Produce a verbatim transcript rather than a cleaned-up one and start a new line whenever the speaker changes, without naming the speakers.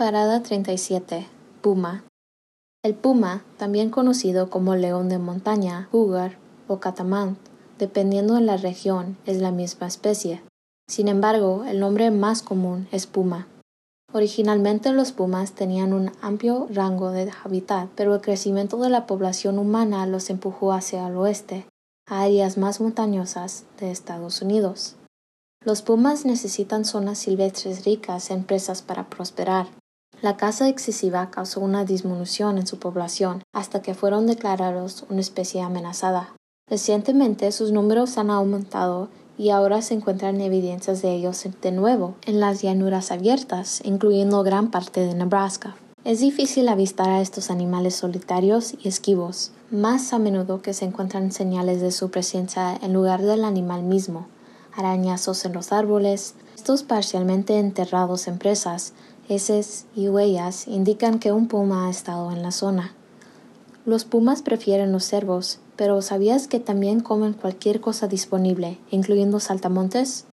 Parada treinta y siete. Puma. El puma, también conocido como león de montaña, cougar o catamount, dependiendo de la región, es la misma especie. Sin embargo, el nombre más común es puma. Originalmente los pumas tenían un amplio rango de hábitat, pero el crecimiento de la población humana los empujó hacia el oeste, a áreas más montañosas de Estados Unidos. Los pumas necesitan zonas silvestres ricas en presas para prosperar. La caza excesiva causó una disminución en su población hasta que fueron declarados una especie amenazada. Recientemente sus números han aumentado y ahora se encuentran evidencias de ellos de nuevo en las llanuras abiertas, incluyendo gran parte de Nebraska. Es difícil avistar a estos animales solitarios y esquivos, más a menudo que se encuentran señales de su presencia en lugar del animal mismo, arañazos en los árboles, estos parcialmente enterrados en presas, heces y huellas indican que un puma ha estado en la zona. Los pumas prefieren los ciervos, pero ¿sabías que también comen cualquier cosa disponible, incluyendo saltamontes?